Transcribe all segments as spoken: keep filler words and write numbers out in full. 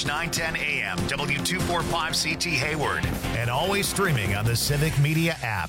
nine ten A M, W two forty-five C T Hayward. And always streaming on the Civic Media app.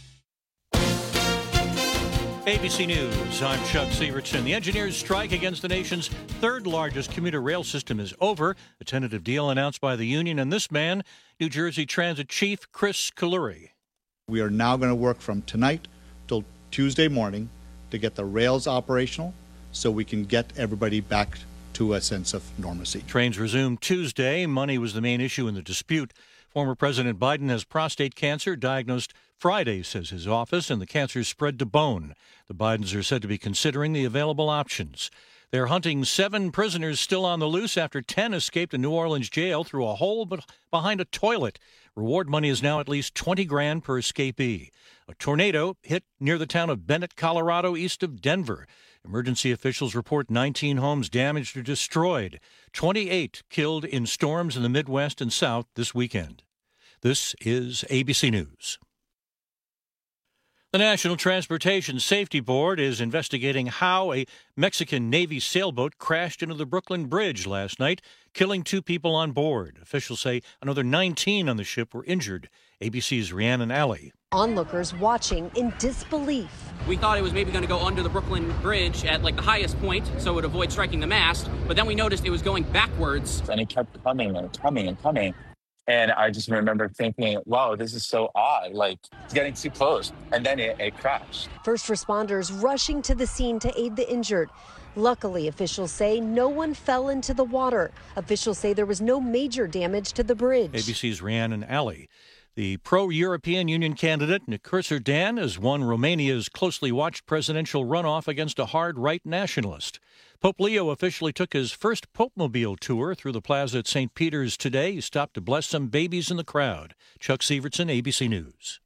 A B C News, I'm Chuck Severson. The engineers' strike against the nation's third-largest commuter rail system is over. A tentative deal announced by the union and this man, New Jersey Transit Chief Chris Kalluri. We are now going to work from tonight till Tuesday morning to get the rails operational so we can get everybody back to a sense of normalcy. Trains resumed Tuesday. Money was the main issue in the dispute. Former President Biden has prostate cancer, diagnosed Friday, says his office, and the cancer spread to bone. The Bidens are said to be considering the available options. They're hunting seven prisoners still on the loose after ten escaped a New Orleans jail through a hole behind a toilet. Reward money is now at least twenty grand per escapee. A tornado hit near the town of Bennett, Colorado, east of Denver. Emergency officials report nineteen homes damaged or destroyed. twenty-eight killed in storms in the Midwest and South this weekend. This is A B C News. The National Transportation Safety Board is investigating how a Mexican Navy sailboat crashed into the Brooklyn Bridge last night, killing two people on board. Officials say another nineteen on the ship were injured. A B C's Rhiannon Alley. Onlookers watching in disbelief. We thought it was maybe going to go under the Brooklyn Bridge at like the highest point so it would avoid striking the mast, but then we noticed it was going backwards. And it kept coming and coming and coming. And I just remember thinking, wow, this is so odd, like it's getting too close. And then it, it crashed. First responders rushing to the scene to aid the injured. Luckily, officials say no one fell into the water. Officials say there was no major damage to the bridge. A B C's Rhiannon Alley. The pro-European Union candidate, Nicurser Dan, has won Romania's closely watched presidential runoff against a hard-right nationalist. Pope Leo officially took his first Pope-mobile tour through the plaza at Saint Peter's today. He stopped to bless some babies in the crowd. Chuck Severson, A B C News.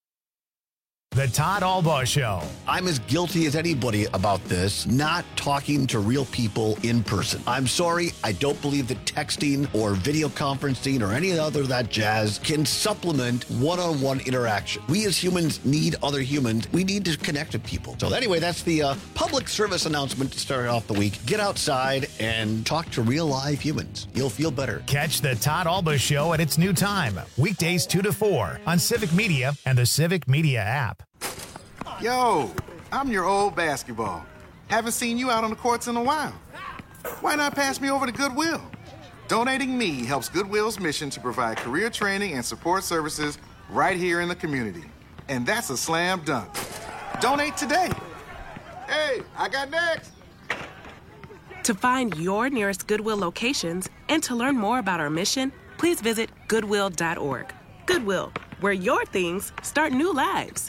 The Todd Albaugh Show. I'm as guilty as anybody about this, not talking to real people in person. I'm sorry, I don't believe that texting or video conferencing or any other of that jazz can supplement one-on-one interaction. We as humans need other humans. We need to connect with people. So anyway, that's the uh, public service announcement to start off the week. Get outside and talk to real live humans. You'll feel better. Catch the Todd Albaugh Show at its new time, weekdays two to four on Civic Media and the Civic Media app. Yo, I'm your old basketball. Haven't seen you out on the courts in a while. Why not pass me over to Goodwill? Donating me helps Goodwill's mission to provide career training and support services right here in the community. And that's a slam dunk. Donate today. Hey, I got next. To find your nearest Goodwill locations and to learn more about our mission, please visit goodwill dot org. Goodwill, where your things start new lives.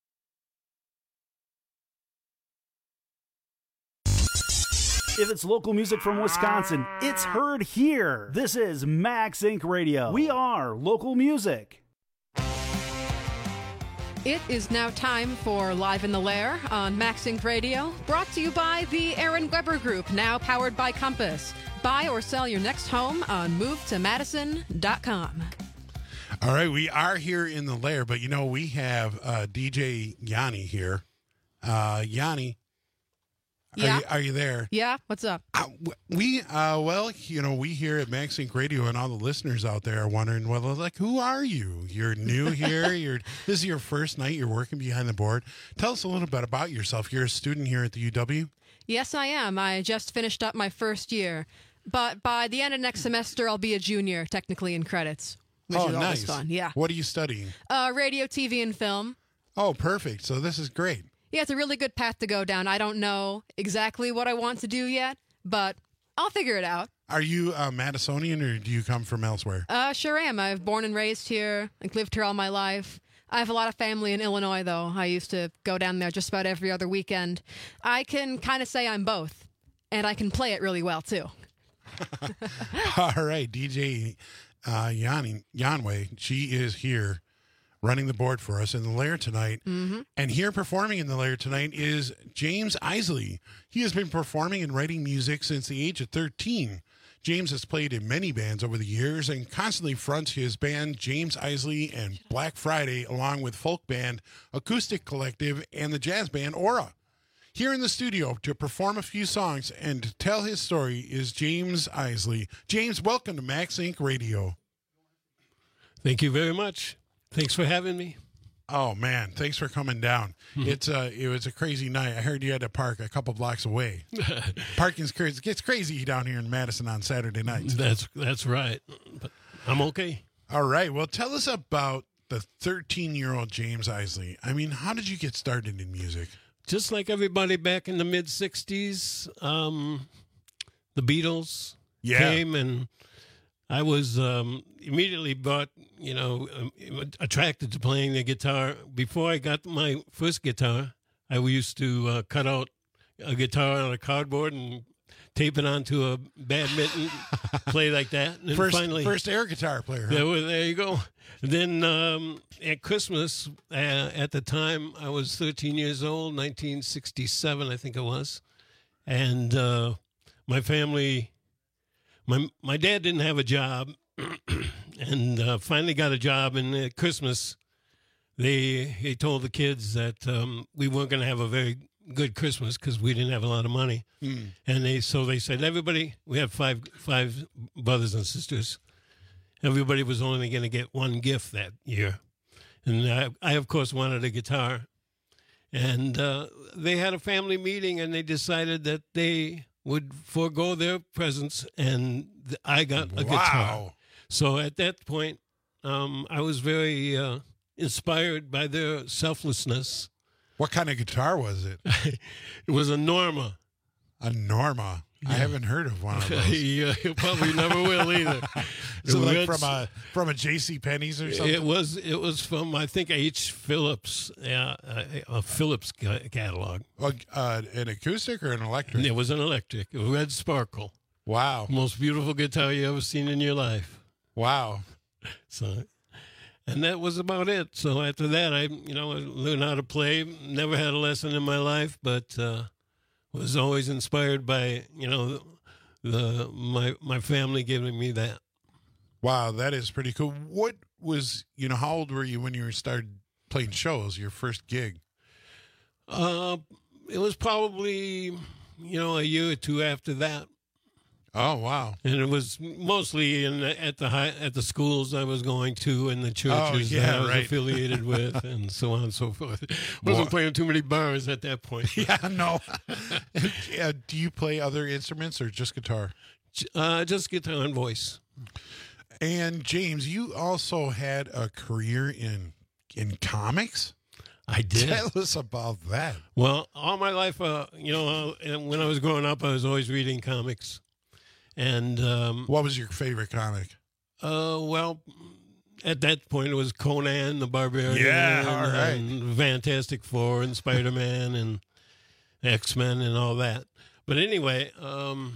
If it's local music from Wisconsin, it's heard here. This is Max Inc Radio. We are local music. It is now time for Live in the Lair on Max Inc Radio, brought to you by the Aaron Weber Group, now powered by Compass. Buy or sell your next home on move to madison dot com. All right, we are here in the lair, but you know, we have uh, D J Yanni here. Uh, Yanni. Are, yeah. you, are you there? Yeah, what's up? Uh, we, uh, well, you know, we here at Max Inc Radio and all the listeners out there are wondering, well, like, who are you? You're new here. You're This is your first night. You're working behind the board. Tell us a little bit about yourself. You're a student here at the U W? Yes, I am. I just finished up my first year. But by the end of next semester, I'll be a junior, technically, in credits. Which oh, is nice. always fun. Yeah. What are you studying? Uh, radio, T V, and film. Oh, perfect. So this is great. Yeah, it's a really good path to go down. I don't know exactly what I want to do yet, but I'll figure it out. Are you uh, Madisonian or do you come from elsewhere? Uh, sure am. I've born and raised here, like lived here all my life. I have a lot of family in Illinois, though. I used to go down there just about every other weekend. I can kind of say I'm both, and I can play it really well, too. All right, D J uh, Yanni, Yanway, she is here running the board for us in the lair tonight. Mm-hmm. And here performing in the lair tonight is James Isley. He has been performing and writing music since the age of thirteen. James has played in many bands over the years and constantly fronts his band James Isley and Black Friday along with folk band Acoustic Collective and the jazz band Aura. Here in the studio to perform a few songs and to tell his story is James Isley. James, welcome to Max Inc Radio. Thank you very much. Thanks for having me. Oh man, thanks for coming down. Mm-hmm. It's uh, it was a crazy night. I heard you had to park a couple blocks away. Parking's crazy. It gets crazy down here in Madison on Saturday nights. That's that's right. But I'm okay. All right. Well, tell us about the thirteen-year-old James Isley. I mean, how did you get started in music? Just like everybody back in the mid sixties, um, the Beatles yeah. came, and I was um, immediately brought, you know, um, attracted to playing the guitar. Before I got my first guitar, I used to uh, cut out a guitar on a cardboard and tape it onto a badminton, play like that. And first, finally, first air guitar player. Huh? There, well, there you go. And then um, at Christmas, uh, at the time, I was thirteen years old, nineteen sixty-seven, I think it was. And uh, my family, my my dad didn't have a job, and uh, finally got a job. And at Christmas, they he told the kids that um, we weren't going to have a very good Christmas because we didn't have a lot of money. Mm. And they so they said, everybody, we have five five brothers and sisters. Everybody was only going to get one gift that year. And I, I of course, wanted a guitar. And uh, they had a family meeting, and they decided that they would forego their presents, and th- I got a wow. guitar. So at that point, um, I was very uh, inspired by their selflessness. What kind of guitar was it? It was a Norma. A Norma. Yeah. I haven't heard of one of those. Yeah, you probably never will either. Is it like from a from a J C Penney's or something? It was it was from I think H. Phillips, yeah, a, a Phillips catalog. Well, uh, an acoustic or an electric? It was an electric, a red sparkle. Wow, most beautiful guitar you ever seen in your life. Wow. So, and that was about it. So after that, I you know I learned how to play. Never had a lesson in my life, but. Uh, was always inspired by, you know, the, the my my family giving me that. Wow, that is pretty cool. What was, you know, how old were you when you started playing shows, your first gig? Uh, it was probably, you know, a year or two after that. Oh, wow. And it was mostly in the, at the high, at the schools I was going to and the churches oh, yeah, that I was right. affiliated with and so on and so forth. Wasn't Boy. playing too many bars at that point. Yeah, no. uh, do you play other instruments or just guitar? Uh, just guitar and voice. And James, you also had a career in in comics? I did. Tell us about that. Well, all my life, uh, you know, uh, when I was growing up, I was always reading comics. And um, what was your favorite comic? Uh, well, at that point it was Conan the Barbarian. Yeah, all right. And Fantastic Four and Spider-Man and X-Men and all that. But anyway, um,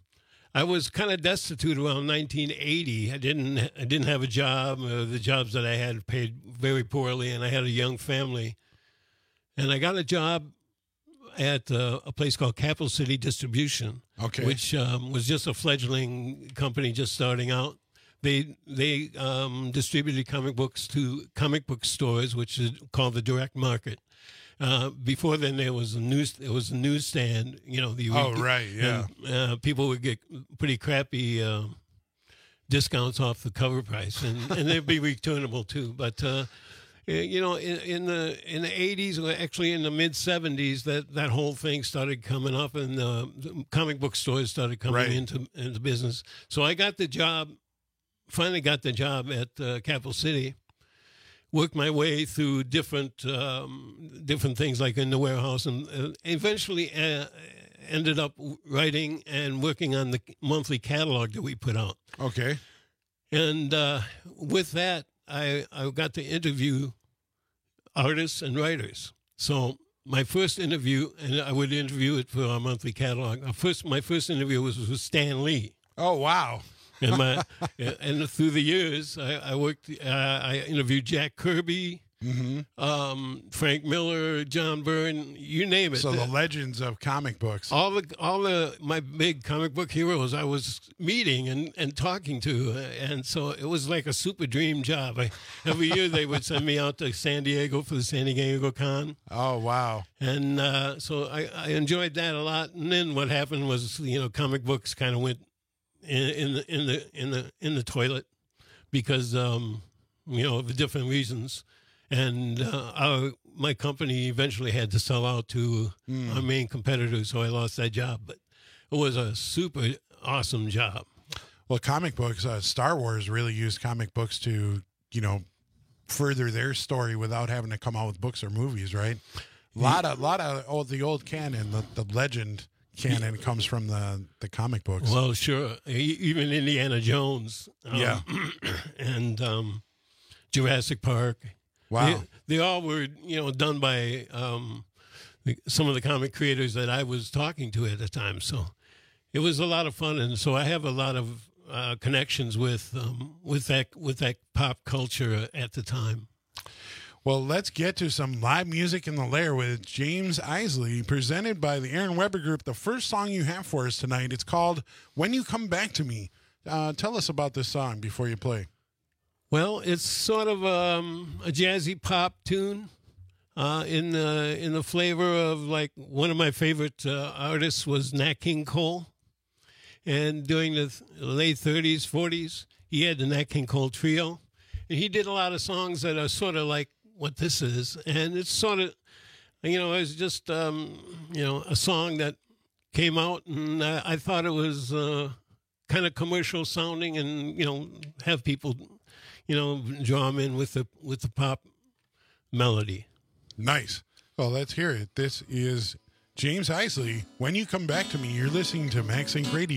I was kind of destitute around nineteen eighty. I didn't I didn't have a job. Uh, the jobs that I had paid very poorly, and I had a young family. And I got a job at uh, a place called Capital City Distribution, okay. which um, was just a fledgling company just starting out. They they um, distributed comic books to comic book stores, which is called the direct market. Uh, before then, there was a news. It was a newsstand. You know, the oh right, yeah. And, uh, people would get pretty crappy uh, discounts off the cover price, and, and they'd be returnable too. But uh, you know, in, in the in the eighties, or actually in the mid seventies, that, that whole thing started coming up, and uh, the comic book stores started coming right. into into business. So I got the job. Finally, got the job at uh, Capital City. Worked my way through different um, different things, like in the warehouse, and uh, eventually uh, ended up writing and working on the monthly catalog that we put out. Okay. And uh, with that, I, I got to interview artists and writers. So my first interview, and I would interview it for our monthly catalog. Our first, my first interview was with Stan Lee. Oh, wow. And my and through the years, I, I worked. Uh, I interviewed Jack Kirby, Mm-hmm. um, Frank Miller, John Byrne, you name it. So the legends of comic books. All the all the my big comic book heroes I was meeting and, and talking to, and so it was like a super dream job. I, every year they would send me out to San Diego for the San Diego Con. Oh wow! And uh, so I, I enjoyed that a lot. And then what happened was, you know, comic books kind of went in, in the in the in the in the toilet because um, you know, for different reasons. And uh, our, my company eventually had to sell out to mm. our main competitor, so I lost that job. But it was a super awesome job. Well, comic books, uh, Star Wars really used comic books to, you know, further their story without having to come out with books or movies, right? A lot of, lot of oh, the old canon, the, the legend canon comes from the, the comic books. Well, sure. Even Indiana Jones. Um, yeah. And um, Jurassic Park. Wow. They, they all were, you know, done by um, the, some of the comic creators that I was talking to at the time. So it was a lot of fun. And so I have a lot of uh, connections with um, with that with that pop culture at the time. Well, let's get to some live music in the lair with James Isley, presented by the Aaron Weber Group. The first song you have for us tonight, it's called When You Come Back to Me. Uh, tell us about this song before you play. Well, it's sort of um, a jazzy pop tune uh, in the in the flavor of, like, one of my favorite uh, artists was Nat King Cole. And during the th- late thirties, forties, he had the Nat King Cole Trio. And he did a lot of songs that are sort of like what this is. And it's sort of, you know, it's just, um, you know, a song that came out, and I, I thought it was uh, kind of commercial sounding and, you know, have people... you know, draw them in with the with the pop melody. Nice. Well, let's hear it. This is James Isley. When You Come Back to Me, you're listening to Max Inc Radio.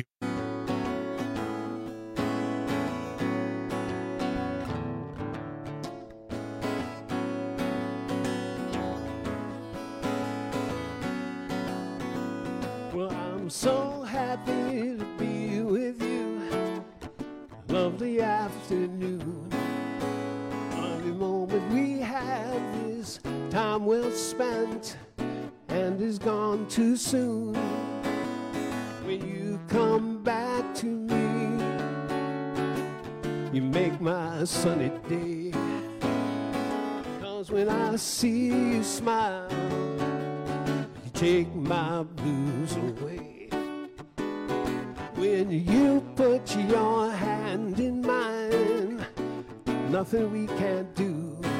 Well, I'm so happy to be with you. Lovely afternoon. Every moment we have is time well spent and is gone too soon. When you come back to me, you make my sunny day. 'Cause when I see you smile, you take my blues away. When you put your hand in mine, nothing we can't do.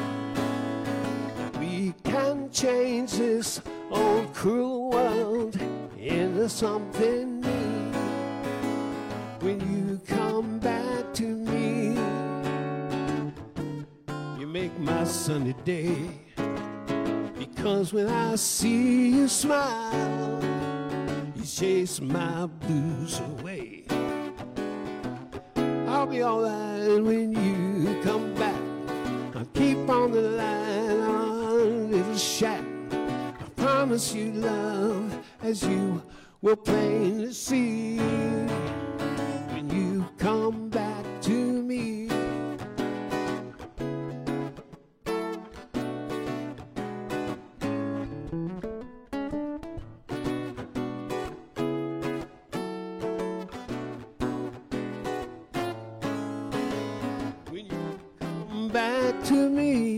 We can change this old cruel world into something new. When you come back to me, you make my sunny day. Because when I see you smile, you chase my blues away. I'll be alright when you come back. I'll keep on the line, our little shack. I promise you love, as you will plainly see. When you come back to me, back to me,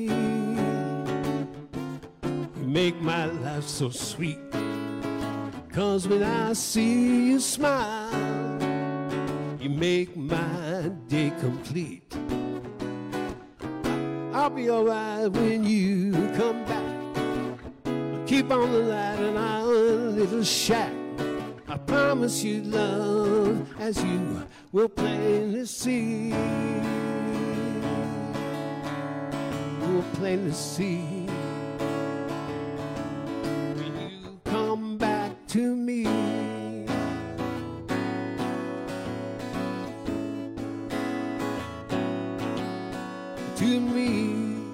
you make my life so sweet. 'Cause when I see you smile, you make my day complete. I'll be alright when you come back. I'll keep on the light in our little shack. I promise you love, as you will plainly see. Will plainly see. When you come back to me, to me.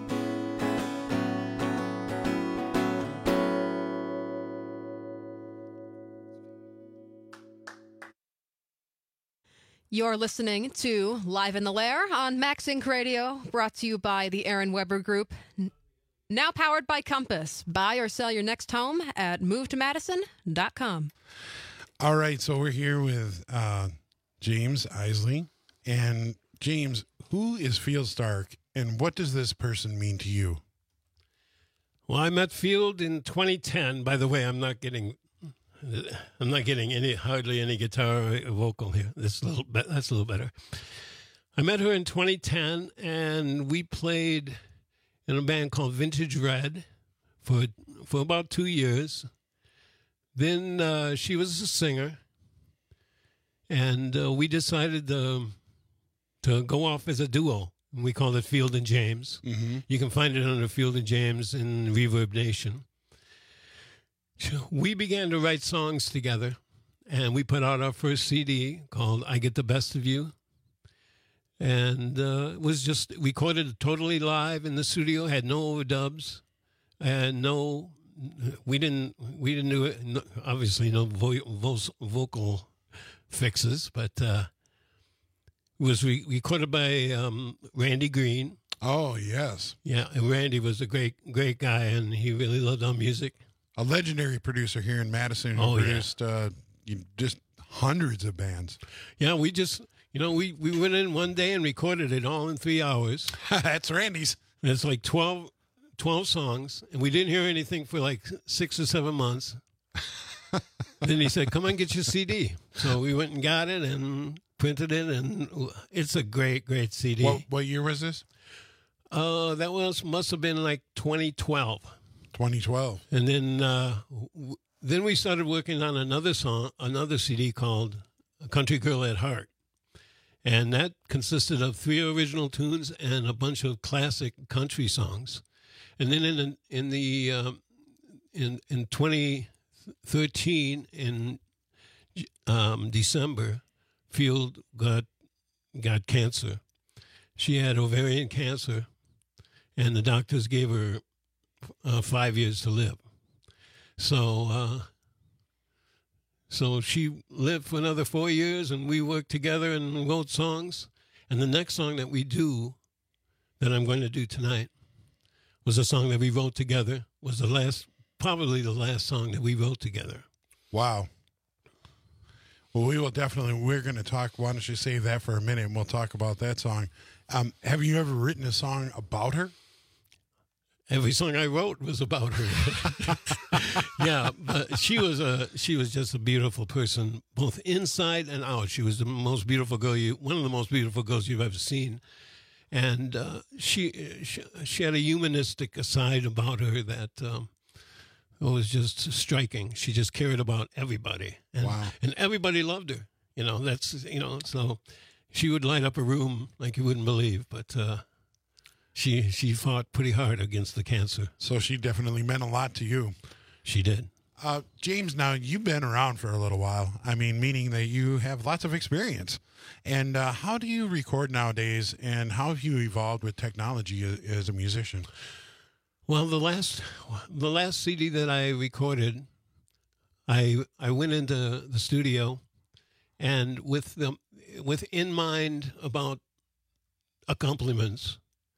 You're listening to Live in the Lair on Max Inc Radio, brought to you by the Aaron Weber Group. Now powered by Compass. Buy or sell your next home at move to madison dot com. All right, so we're here with uh, James Isley. And James, who is Field Stark, and what does this person mean to you? Well, I met Field in twenty ten. By the way, I'm not getting, I'm not getting any hardly any guitar or vocal here. That's a little, that's a little better. I met her in twenty ten, and we played in a band called Vintage Red for for about two years. Then uh, she was a singer, and uh, we decided to, to go off as a duo. We called it Field and James. Mm-hmm. You can find it under Field and James in Reverb Nation. We began to write songs together, and we put out our first C D called I Get the Best of You. And uh, it was just recorded totally live in the studio, had no overdubs, and no, we didn't, we didn't do it, no, obviously no vo- vo- vocal fixes, but uh, it was re- recorded by um, Randy Green. Oh, yes. Yeah, and Randy was a great, great guy, and he really loved our music. A legendary producer here in Madison who Oh, yeah. produced uh, you- just hundreds of bands. Yeah, we just, you know, we, we went in one day and recorded it all in three hours. That's Randy's. And it's like twelve, twelve songs, and we didn't hear anything for like six or seven months. Then he said, come on, get your C D. So we went and got it and printed it, and it's a great, great C D. What, what year was this? Uh, that was must have been like twenty twelve. twenty twelve. And then uh, w- then we started working on another song, another C D called Country Girl at Heart. And that consisted of three original tunes and a bunch of classic country songs. And then in the, in the um, in in twenty thirteen in um, December, Field got got cancer. She had ovarian cancer, and the doctors gave her uh, five years to live. So. Uh, So she lived for another four years, and we worked together and wrote songs. And the next song that we do, that I'm going to do tonight, was a song that we wrote together. Was the last, probably the last song that we wrote together. Wow. Well, we will definitely, we're going to talk, why don't you save that for a minute, and we'll talk about that song. Um, have you ever written a song about her? Every song I wrote was about her. Yeah, but she was a she was just a beautiful person, both inside and out. She was the most beautiful girl you, one of the most beautiful girls you've ever seen, and uh, she, she she had a humanistic side about her that um, was just striking. She just cared about everybody, and, wow, and everybody loved her. You know, that's you know, so she would light up a room like you wouldn't believe, but. Uh, She she fought pretty hard against the cancer. So she definitely meant a lot to you. She did. Uh, James, now you've been around for a little while. I mean, meaning that you have lots of experience. And uh, how do you record nowadays, and how have you evolved with technology as, as a musician? Well, the last the last C D that I recorded, I I went into the studio, and with the with in mind about accompaniments.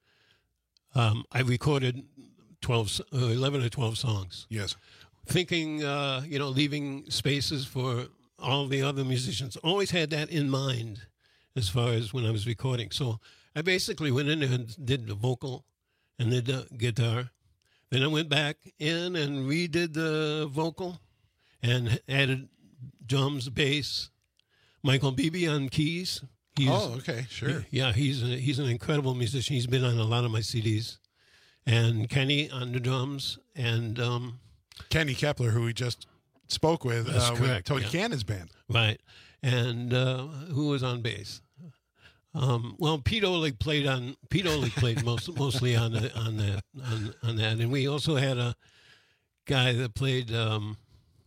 Um, I recorded twelve, uh, eleven or twelve songs. Yes. Thinking, uh, you know, leaving spaces for all the other musicians. Always had that in mind as far as when I was recording. So I basically went in there and did the vocal and did the guitar. Then I went back in and redid the vocal and added drums, bass. Michael Beebe on keys. He's, oh, okay, sure. Yeah, he's a, he's an incredible musician. He's been on a lot of my C Ds. And Kenny on the drums, and um, Kenny Kepler, who we just spoke with, that's uh, correct, with Tony yeah. Cannon's band. Right. And uh, who was on bass? Um, well, Pete Olig played on Pete Olig played most, mostly on the, on that on, on that, and we also had a guy that played um,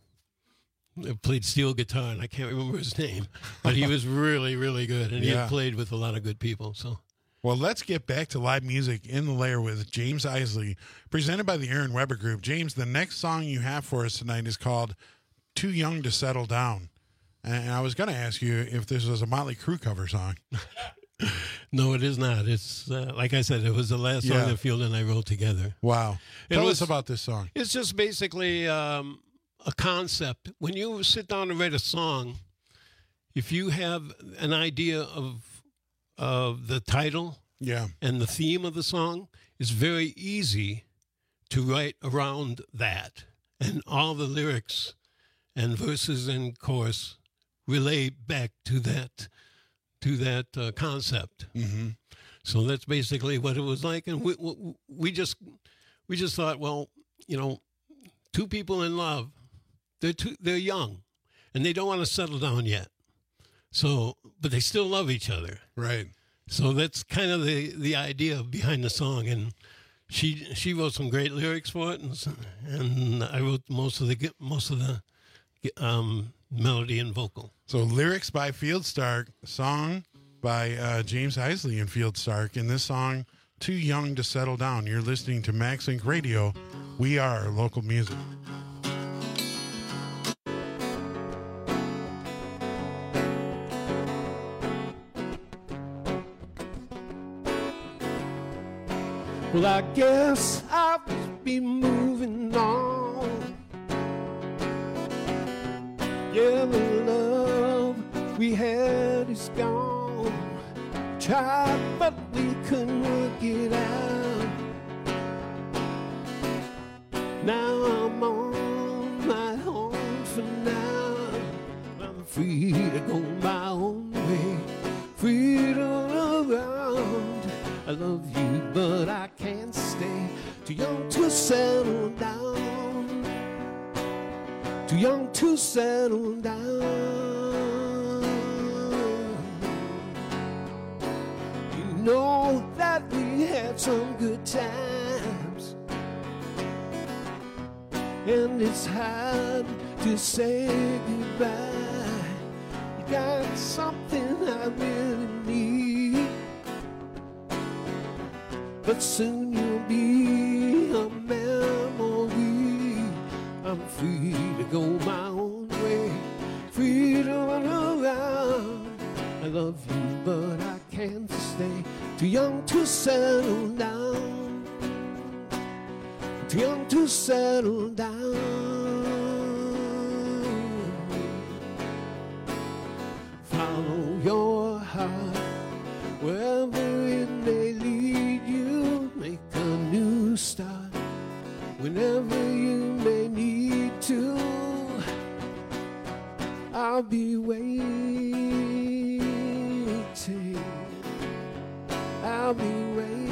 played steel guitar, and I can't remember his name, but he was really really good, and he Yeah. had played with a lot of good people. So, well, let's get back to live music in the layer with James Isley, presented by the Aaron Weber Group. James, the next song you have for us tonight is called "Too Young to Settle Down," and I was going to ask you if this was a Motley Crue cover song. No, it is not. It's uh, like I said, it was the last Yeah. song that Field and I wrote together. Wow. It Tell was- us about this song. It's just basically um, a concept. When you sit down and write a song, if you have an idea of of the title yeah. and the theme of the song, it's very easy to write around that. And all the lyrics and verses and chorus relate back to that to that uh, concept. Mm-hmm. So that's basically what it was like, and we, we we just we just thought, well, you know, two people in love, they're too, they're young, and they don't want to settle down yet. So, but they still love each other, right? So that's kind of the the idea behind the song, and she she wrote some great lyrics for it, and s- and I wrote most of the most of the um, melody and vocal. So lyrics by Field Stark, song by uh, James Isley and Field Stark. In this song, Too Young to Settle Down. You're listening to Max Inc Radio. We are local music. Well, I guess I'll just be moving on. Yeah, the love we had is gone. Tried, but we couldn't work it out. Now I'm on my own for now. I'm free to go my own way, free to run around. I love you, but I can't stay. Too young to settle down. Too young to settle down. You know that we had some good times, and it's hard to say goodbye. You got something I really need, but soon you'll be a memory. I'm free to go my own way, free to run around. I love you, but I can't stay. Too young to settle down. Too young to settle down. Follow your heart wherever it may lead you. Make a new start whenever you may need to. I'll be waiting. I'll be waiting.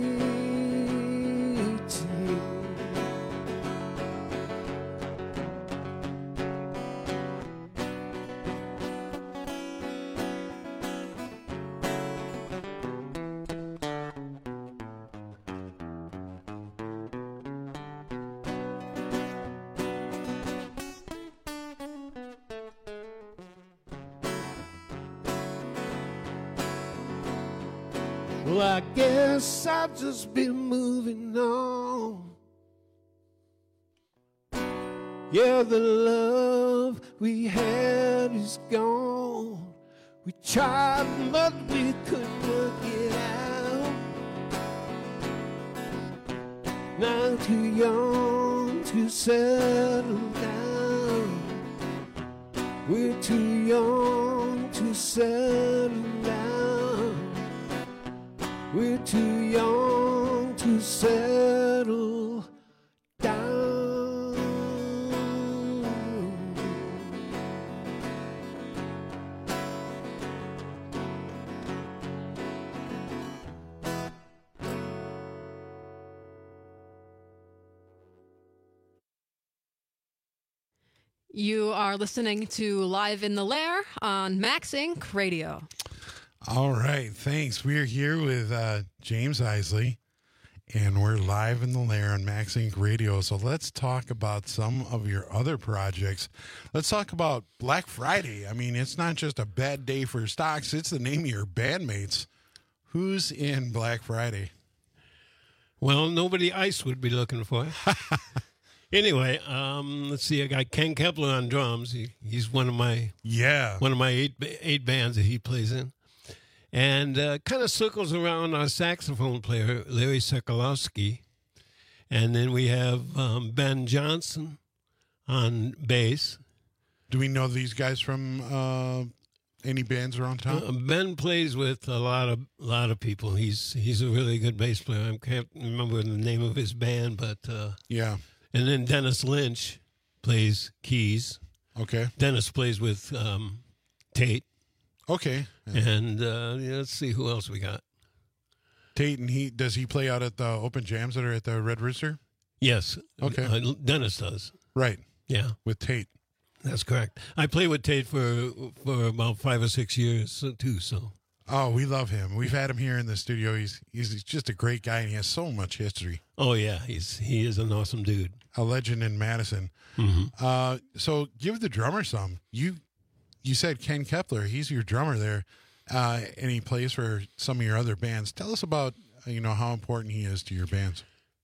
Well, I guess I've just been moving on. Yeah, the love we had is gone. We tried, but we couldn't work it out. Now too young to settle down. We're too young to settle down. We're too young to settle down. You are listening to Live in the Lair on Max Inc Radio. All right, thanks. We're here with uh, James Isley, and we're live in the lair on Max Inc Radio. So let's talk about some of your other projects. Let's talk about Black Friday. I mean, it's not just a bad day for stocks, it's the name of your bandmates. Who's in Black Friday? Well, nobody Ice would be looking for. Anyway, um, let's see. I got Ken Kepler on drums. He, he's one of my yeah one of my eight eight bands that he plays in. and uh, kind of circles around our saxophone player, Larry Sokolowski. And then we have um, Ben Johnson on bass. Do we know these guys from uh, any bands around town? Uh, Ben plays with a lot of lot of people. He's he's a really good bass player. I can't remember the name of his band, but uh, yeah. And then Dennis Lynch plays keys. Okay. Dennis plays with um, Tate. Okay. And uh, yeah, let's see who else we got. Tate, and he does he play out at the open jams that are at the Red Rooster? Yes. Okay. Uh, Dennis does. Right. Yeah. With Tate. That's correct. I played with Tate for for about five or six years too. So. Oh, we love him. We've had him here in the studio. He's he's just a great guy, and he has so much history. Oh yeah, he's he is an awesome dude. A legend in Madison. Mm-hmm. Uh, so give the drummer some. You you said Ken Kepler. He's your drummer there, uh, and he plays for some of your other bands. Tell us about you know how important he is to your bands.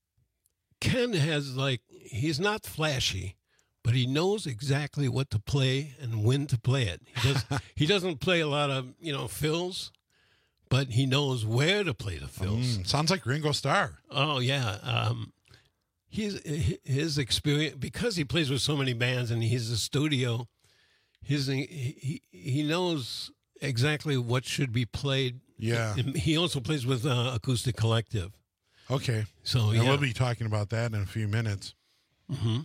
Ken has like he's not flashy, but he knows exactly what to play and when to play it. He does. He doesn't play a lot of you know fills, but he knows where to play the fills. Mm, sounds like Ringo Starr. Oh yeah. Um, His his experience, because he plays with so many bands and he's a studio, his he he knows exactly what should be played. Yeah. He also plays with uh, Acoustic Collective. Okay. So and yeah, we'll be talking about that in a few minutes. Mm-hmm.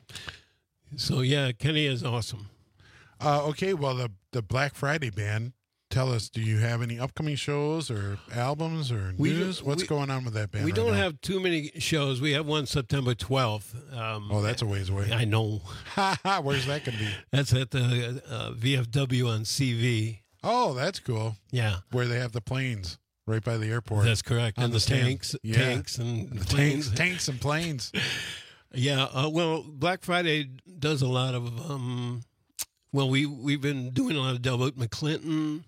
So yeah, Kenny is awesome. Uh, okay. Well, the the Black Friday band. Tell us, do you have any upcoming shows or albums or We news? do- What's we- going on with that band? We right don't now? have too many shows. We have one September twelfth. Um, Oh, that's a ways away. I know. Where's that going to be? That's at the uh, V F W on C V. Oh, that's cool. Yeah. Where they have the planes right by the airport. That's correct. On And the stand. tanks, Yeah. tanks and The planes. tanks, tanks and planes. Yeah, uh, well, Black Friday does a lot of. Um, well, we we've been doing a lot of Delbert McClinton.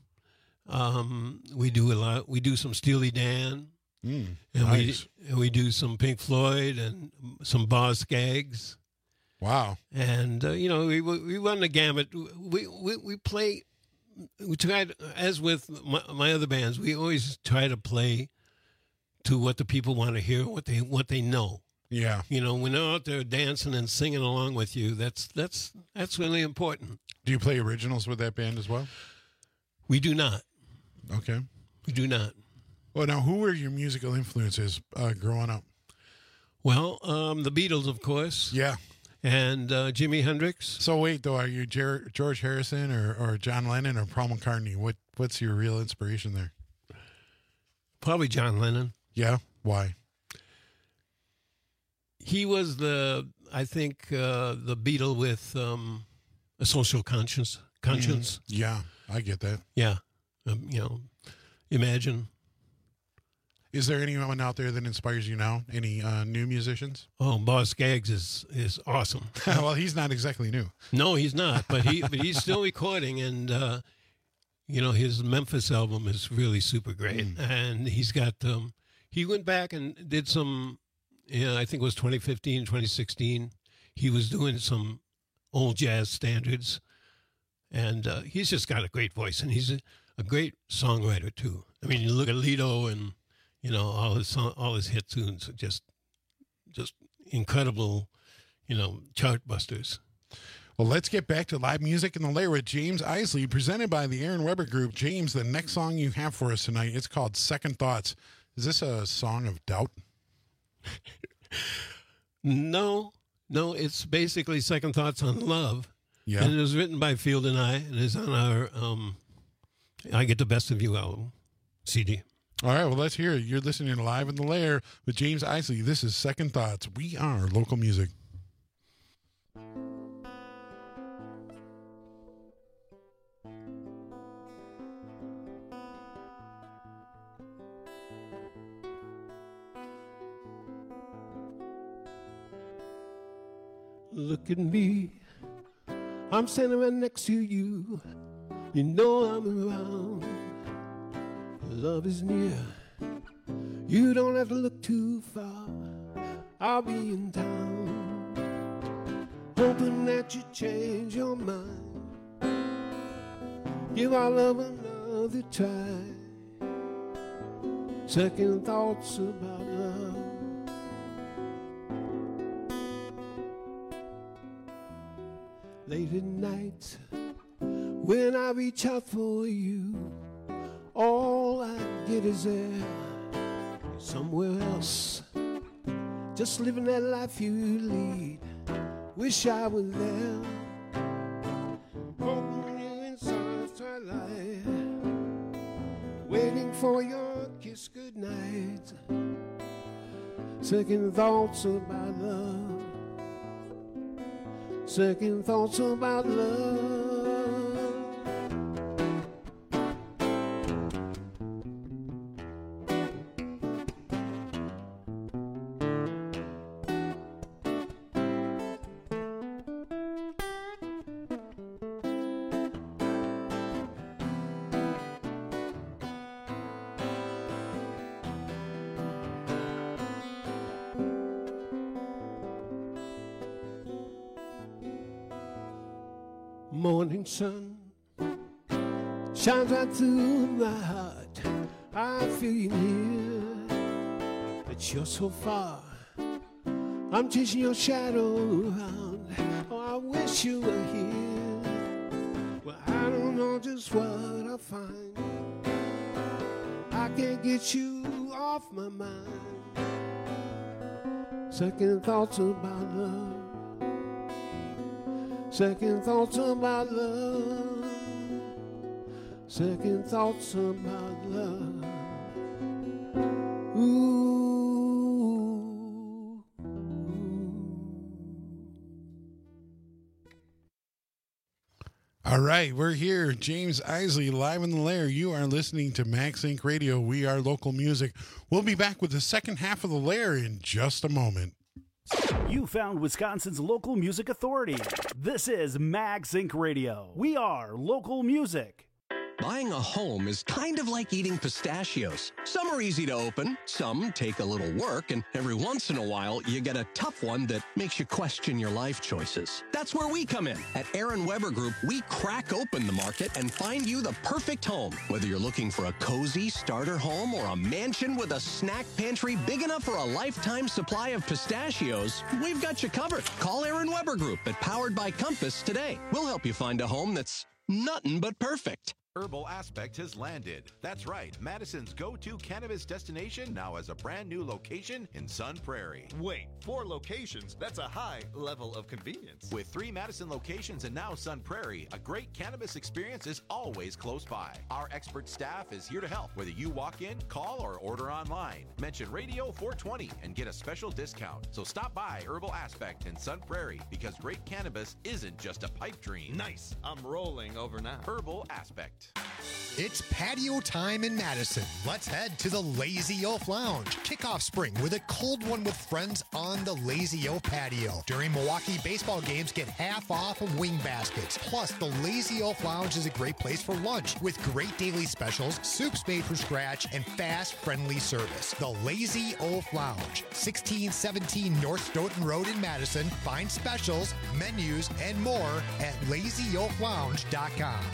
Um, we do a lot. We do some Steely Dan, Mm, and nice. we and we do some Pink Floyd and some Boz Skaggs. Wow. And uh, you know, we we run the gamut. We we we play. We tried, as with my, my other bands, we always try to play to what the people want to hear, what they what they know. Yeah. You know, when they're out there dancing and singing along with you, that's that's that's really important. Do you play originals with that band as well? We do not. Okay. We do not. Well, now, who were your musical influences uh, growing up? Well, um, the Beatles, of course. Yeah. And uh, Jimi Hendrix. So wait, though, are you Jer- George Harrison or, or John Lennon or Paul McCartney? What What's your real inspiration there? Probably John Lennon. Yeah. Why? He was the, I think, uh, the Beatle with um, a social conscience. Conscience. Mm, yeah, I get that. Yeah. Um, you know, imagine. Is there anyone out there that inspires you now? Any uh, new musicians? Oh, Boz Skaggs is is awesome. Well, he's not exactly new. No, he's not, but he but he's still recording, and uh, you know his Memphis album is really super great, Mm. and he's got um, he went back and did some, yeah, I think it was twenty fifteen, twenty sixteen. He was doing some old jazz standards, and uh, he's just got a great voice, and he's a, a great songwriter too. I mean, you look at Lido and. You know, all his song, all his hit tunes are just, just incredible, you know, chart busters. Well, let's get back to live music in the lair with James Isley, presented by the Aaron Weber Group. James, the next song you have for us tonight, it's called Second Thoughts. Is this a song of doubt? No, no, it's basically Second Thoughts on Love. Yeah. And it was written by Field and I, and it's on our um, I Get the Best of You album, C D. All right, well, let's hear it. You're listening to Live in the Lair with James Isley. This is Second Thoughts. We are local music. Look at me, I'm standing right next to you. You know I'm around. Love is near. You don't have to look too far. I'll be in town. Hoping that you change your mind. Give our love another try. second thoughts about love. Late at night, when I reach out for you, all I get is there, somewhere else, just living that life you lead. Wish I was there, holding you inside the twilight, waiting for your kiss goodnight. Second thoughts about love, second thoughts about love. Morning sun shines right through my heart. I feel you near, but you're so far. I'm chasing your shadow around. Oh, I wish you were here. Well, I don't know just what I'll find. I can't get you off my mind. Second thoughts about love, second thoughts about love, second thoughts about love. Ooh. All right, we're here. James Isley, live in the Lair. You are listening to Max Inc Radio. We are local music. We'll be back with the second half of the Lair in just a moment. You found Wisconsin's local music authority. This is Max Inc Radio. We are local music. Buying a home is kind of like eating pistachios. Some are easy to open, some take a little work, and every once in a while, you get a tough one that makes you question your life choices. That's where we come in. At Aaron Weber Group, we crack open the market and find you the perfect home. Whether you're looking for a cozy starter home or a mansion with a snack pantry big enough for a lifetime supply of pistachios, we've got you covered. Call Aaron Weber Group at Powered by Compass today. We'll help you find a home that's nothing but perfect. Herbal Aspect has landed. That's right, Madison's go-to cannabis destination now has a brand new location in Sun Prairie. Wait, four locations? That's a high level of convenience. With three Madison locations and now Sun Prairie, a great cannabis experience is always close by. Our expert staff is here to help, whether you walk in, call, or order online. Mention Radio four twenty and get a special discount. So stop by Herbal Aspect in Sun Prairie, because great cannabis isn't just a pipe dream. Nice. I'm rolling over now. Herbal Aspect. It's patio time in Madison. Let's head to the Lazy Oaf Lounge. Kick off spring with a cold one with friends on the Lazy Oaf patio. During Milwaukee baseball games, get half off of wing baskets. Plus, the Lazy Oaf Lounge is a great place for lunch with great daily specials, soups made from scratch, and fast, friendly service. The Lazy Oaf Lounge, sixteen seventeen North Stoughton Road in Madison. Find specials, menus, and more at lazy oaf lounge dot com.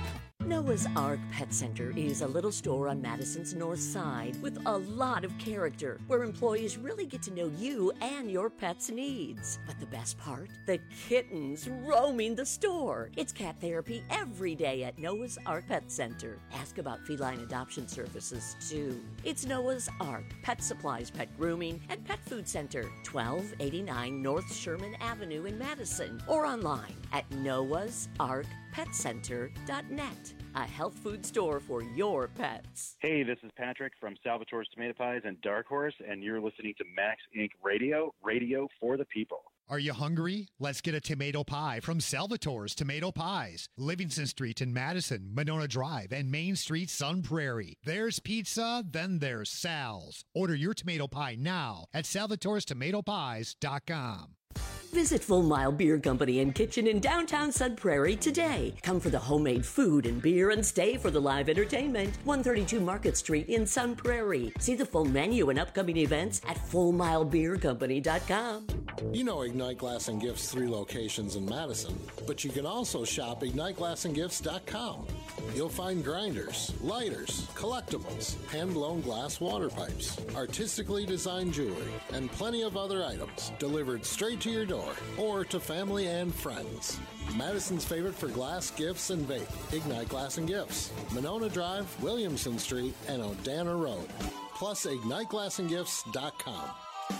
Noah's Ark Pet Center is a little store on Madison's north side with a lot of character, where employees really get to know you and your pet's needs. But the best part? The kittens roaming the store. It's cat therapy every day at Noah's Ark Pet Center. Ask about feline adoption services, too. It's Noah's Ark Pet Supplies, Pet Grooming, and Pet Food Center, twelve eighty-nine North Sherman Avenue in Madison, or online at noahs ark pet center dot net. A health food store for your pets. Hey, this is Patrick from Salvatore's Tomato Pies and Dark Horse, and you're listening to Max Inc Radio, radio for the people. Are you hungry? Let's get a tomato pie from Salvatore's Tomato Pies. Livingston Street in Madison, Monona Drive, and Main Street, Sun Prairie. There's pizza, then there's Sal's. Order your tomato pie now at salvatores tomato pies dot com. Visit Full Mile Beer Company and Kitchen in downtown Sun Prairie today. Come for the homemade food and beer and stay for the live entertainment. one thirty-two Market Street in Sun Prairie. See the full menu and upcoming events at full mile beer company dot com. You know Ignite Glass and Gifts' three locations in Madison, but you can also shop ignite glass and gifts dot com. You'll find grinders, lighters, collectibles, hand-blown glass water pipes, artistically designed jewelry, and plenty of other items delivered straight to your door or to family and friends. Madison's favorite for glass, gifts, and vape, Ignite Glass and Gifts, Monona Drive, Williamson Street, and Odana Road. Plus ignite glass and gifts dot com.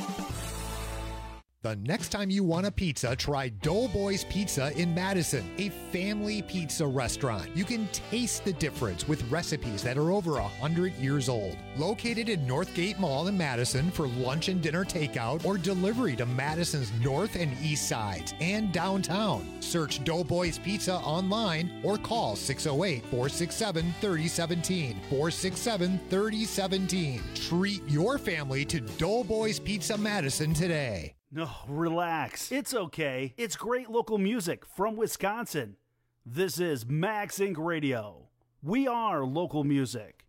The next time you want a pizza, try Doughboys Pizza in Madison, a family pizza restaurant. You can taste the difference with recipes that are over one hundred years old. Located in Northgate Mall in Madison for lunch and dinner takeout or delivery to Madison's north and east sides and downtown. Search Doughboys Pizza online or call six oh eight, four six seven, three oh one seven, four six seven, three oh one seven. Treat your family to Doughboys Pizza Madison today. No, relax. It's okay. It's great local music from Wisconsin. This is Max Inc Radio. We are local music.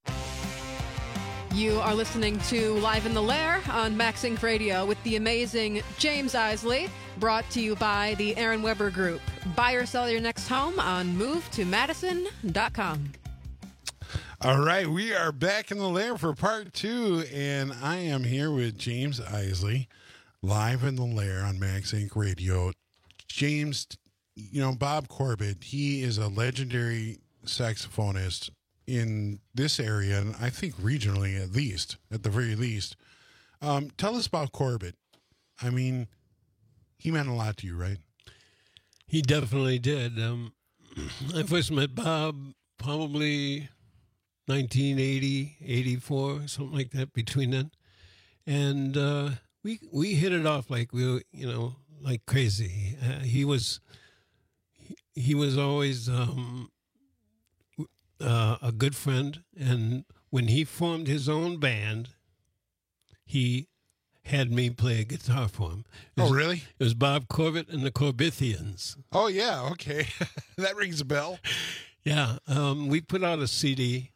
You are listening to Live in the Lair on Max Inc Radio with the amazing James Isley, brought to you by the Aaron Weber Group. Buy or sell your next home on move to madison dot com. All right, we are back in the lair for part two, and I am here with James Isley. Live in the Lair on Max Inc Radio. James, you know, Bob Corbett, he is a legendary saxophonist in this area, and I think regionally at least, at the very least. Um, tell us about Corbett. I mean, he meant a lot to you, right? He definitely did. Um, I first met Bob probably nineteen eighty, eighty-four, something like that, between then. And, uh, We we hit it off like we were, you know, like crazy. Uh, he was he, he was always um, uh, a good friend, and when he formed his own band, he had me play a guitar for him. It was, oh, really? It was Bob Corbett and the Corbithians. Oh yeah, okay, that rings a bell. Yeah, um, we put out a C D.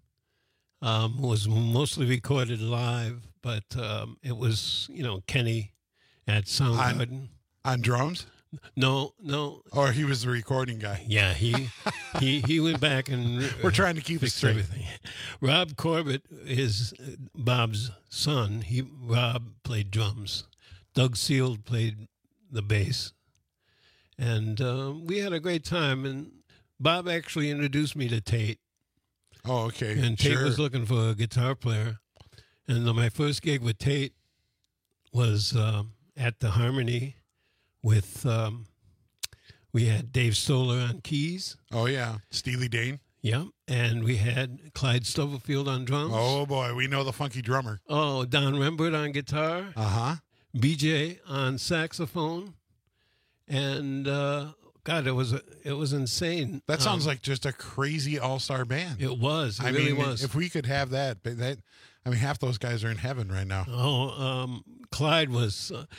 Um, it was mostly recorded live. But um, it was, you know, Kenny at Soundgarden. On, on drums? No, no. Or he was the recording guy. Yeah, he he he went back and... Uh, We're trying to keep it straight. Everything. Rob Corbett is Bob's son. He Rob played drums. Doug Seald played the bass. And uh, we had a great time. And Bob actually introduced me to Tate. Oh, okay. And Tate sure. was looking for a guitar player. And my first gig with Tate was um, at the Harmony with, um, we had Dave Stoller on keys. Oh, yeah. Steely Dan. Yeah. And we had Clyde Stubblefield on drums. Oh, boy. We know the funky drummer. Oh, Don Rembert on guitar. Uh-huh. B J on saxophone. And, uh, God, it was it was insane. That sounds um, like just a crazy all-star band. It was. It I really mean, was. If we could have that, but that... I mean, half those guys are in heaven right now. Oh, um, Clyde was uh,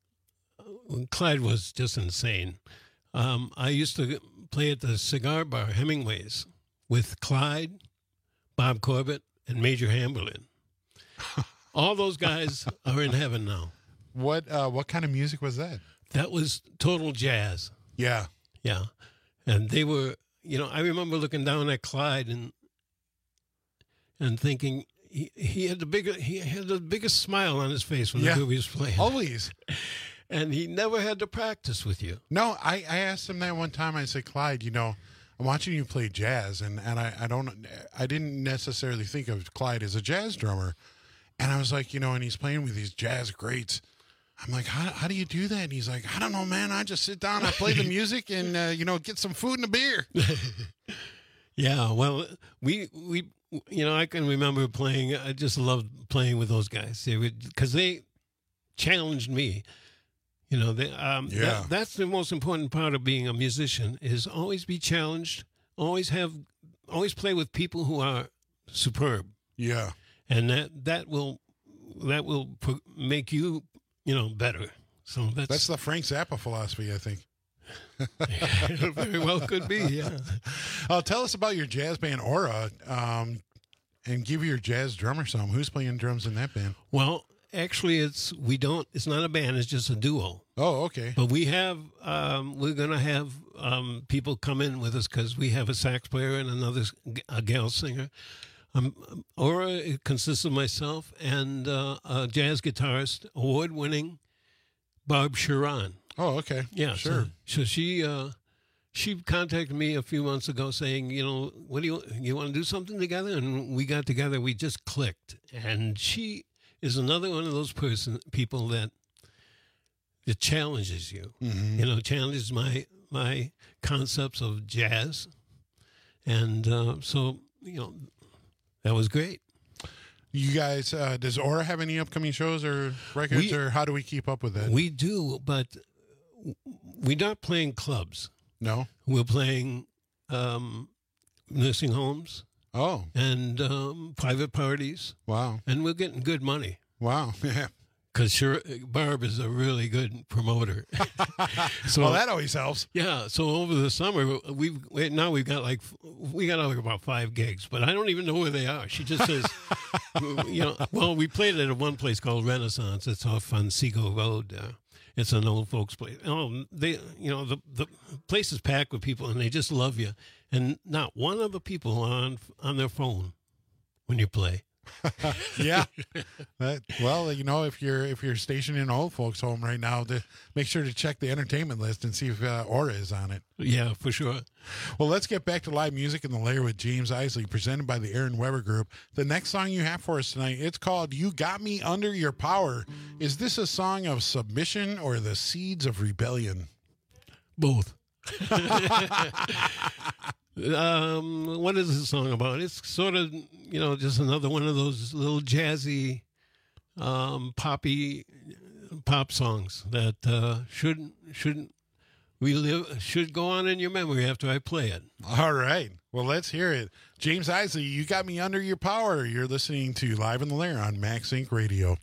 Clyde was just insane. Um, I used to play at the cigar bar, Hemingway's, with Clyde, Bob Corbett, and Major Hamberlin. All those guys are in heaven now. What uh, what kind of music was that? That was total jazz. Yeah. Yeah. And they were, you know, I remember looking down at Clyde and and thinking, He, he had the bigger he had the biggest smile on his face when yeah. he was playing. Always. And he never had to practice with you. No, I, I asked him that one time. I said, Clyde, you know, I'm watching you play jazz, and, and I, I don't I didn't necessarily think of Clyde as a jazz drummer. And I was like, you know, and he's playing with these jazz greats. I'm like, how how do you do that? And he's like, I don't know, man. I just sit down, I play the music, and uh, you know, get some food and a beer. Yeah, well, we we. You know, I can remember playing. I just loved playing with those guys because they, they challenged me. You know, they, um, yeah. that, that's the most important part of being a musician: is always be challenged, always have, always play with people who are superb. Yeah, and that that will that will make you, you know, better. So that's that's the Frank Zappa philosophy, I think. Very well could be, yeah. Uh, tell us about your jazz band, Aura, um, and give your jazz drummer some. Who's playing drums in that band? Well, actually, it's we don't. It's not a band. It's just a duo. Oh, okay. But we have. Um, we're gonna have um, people come in with us because we have a sax player and another s- a gal singer. Um, Aura it consists of myself and uh, a jazz guitarist, award-winning Barb Sharon. Oh, okay. Yeah, Sure. So, so she uh, she contacted me a few months ago saying, you know, what do you you want to do something together? And we got together. We just clicked. And she is another one of those person people that it challenges you. Mhm. You know, challenges my my concepts of jazz, and uh, so you know that was great. You guys, uh, does Aura have any upcoming shows or records, We- or how do we keep up with that? We do, but we're not playing clubs. No, we're playing um, nursing homes. Oh, and um, private parties. Wow, and we're getting good money. Wow, yeah. Because sure, Barb is a really good promoter. Well, that always helps. Yeah. So over the summer, we've we, now we've got like we got like about five gigs, but I don't even know where they are. She just says, you know. Well, we played it at one place called Renaissance. It's off on Seagull Road. Uh, it's an old folks place. Oh, they, you know, the the place is packed with people, and they just love you. And not one of the people on on their phone when you play. Yeah. That, well, you know, if you're if you're stationed in an old folks home right now, to make sure to check the entertainment list and see if uh, Aura is on it. Yeah, for sure. Well, let's get back to live music in the Lair with James Isley, presented by the Aaron Weber Group. The next song you have for us tonight, it's called "You Got Me Under Your Power." Is this a song of submission or the seeds of rebellion? Both. Um, what is this song about? It's sort of, you know, just another one of those little jazzy, um, poppy pop songs that uh, should should relive should go on in your memory after I play it. All right. Well, let's hear it. James Isley, You Got Me Under Your Power. You're listening to Live in the Lair on Max Inc Radio.